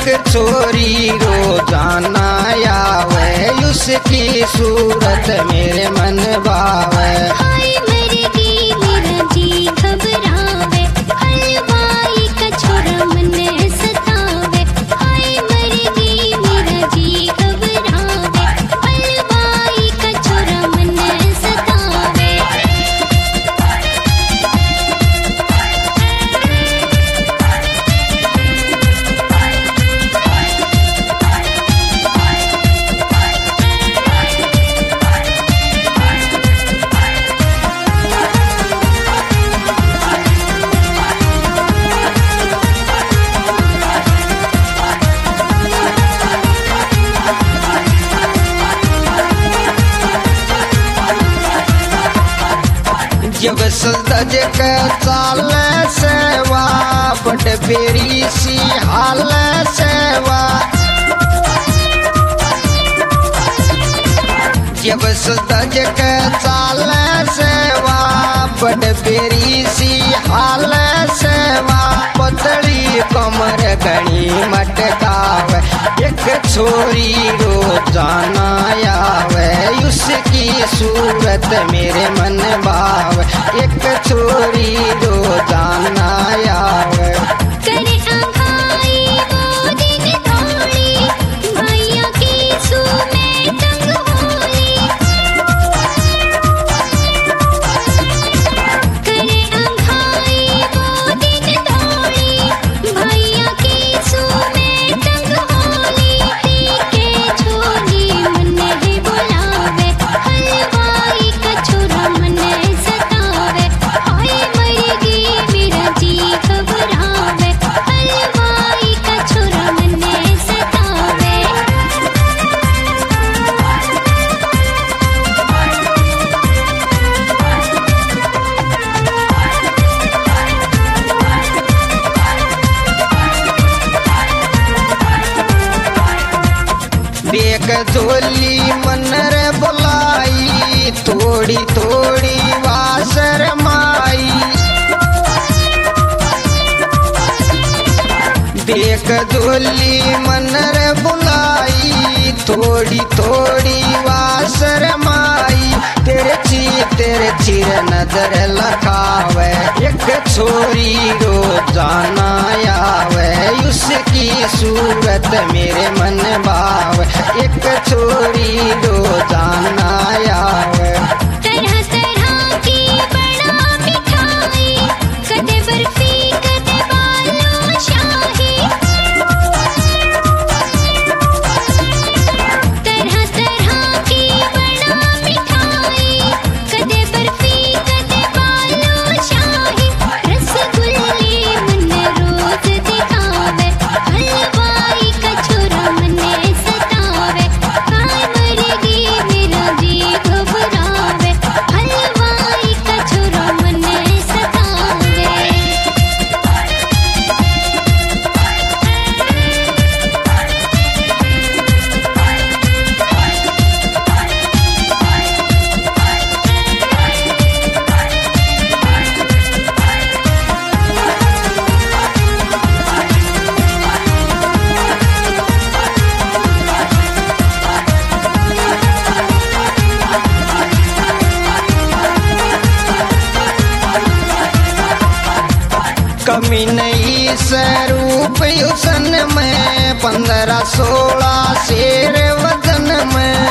छोरी रोजाना आवे, उसकी सूरत मेरे मन भावे। हाय मरगी मेरा जी घबरावे, हलवाई का छोरा मने सतावे। हाय मरगी मेरा जी घबरावे, हलवाई का छोरा मने सतावे। जब सज के चाल सेवा, बड़ बेरी सी हाल सेवा। जब सज के चाल सेवा, बड़ बेरी सी हाल सेवा। पतली कमर घनी मटकावे, एक छोरी रोजाना आवे, उसकी सूरत मेरे मन भावे। एक छोरी रोजाना आवे। करे आंखाई वो दिन थोड़ी, भैया की सू में तंग होली। करे आंखाई वो दिन थोड़ी, भैया की सू में तंग होली। के छोरी मने ही बुलावे, हलवाई का छोरा मने सतावे। हाय मरगी मेरा जी घबरावे, हलवाई का छोरा मने सतावे। बेक झोली मन रे बुलाई, थोड़ी थोड़ी वासर माई। बेक झोली मन रे बुलाई, थोड़ी थोड़ी वासर माई। तेरे चीर नजर लखावे, एक छोरी रोजाना आवे, उसकी सूरत मेरे मन भावे। एक छोरी रोजाना आवे। तरह तरह की बड़ा मिठाई, कदे बर्फी कदे बालूशाही। तरह तरह की बड़ा मिठाई, कदे बर्फी कदे बालूशाही। रसगुल्ले मने रोज दिखावे, हलवाई का छोरा मने सतावे। हाय मरगी मेरा जी घबरावे, हलवाई का छोरा मने सतावे। कमी नहीं स्वरूप युसन में, 15-16 शेर वजन में।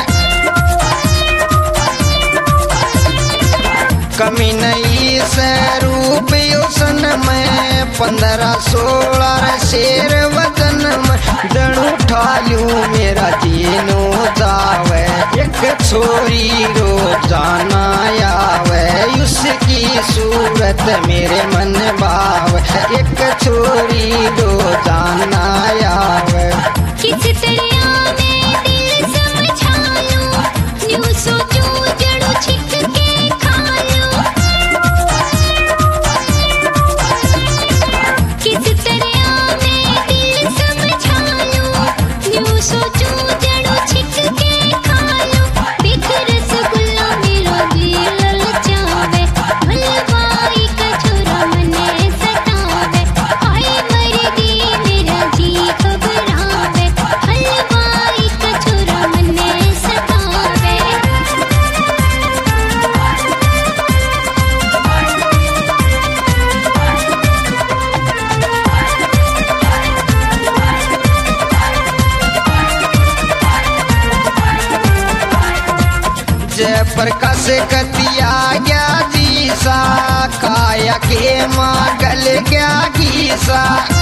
कमी नहीं स्वरूप युसन में, 15-16 शेर वजन में। जड़ू ठालू मेरा जीनो जावे, एक छोरी रोजाना आवे, उसकी सूरत मेरे मन भावे। एक छोरी रोजाना आवे। किस तरह मैं दिल समझा लूं, यूं सोचूं जड़ों छिक के खा लूं। किस तरह मैं दिल समझा लूं, यूं सोचूं जड़ों छिक के खा लूं। बिख रसगुल्ला मेरा जी ललचावे, हलवाई का छोरा मने सतावे। हाय मरगी मेरा जी प्रकाश कतिया गया जीसा काया के मागल गया गीसा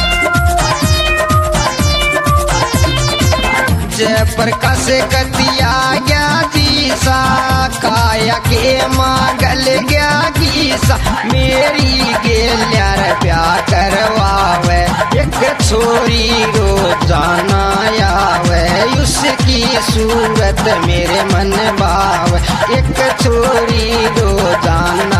जय प्रकाश कतिया गया जीसा काया के मागल गया गीसा मेरी गेल्यार प्यार करवावे एक छोरी रोजाना आवे उसकी सूरत मेरे मन भाव एक छोरी रोजाना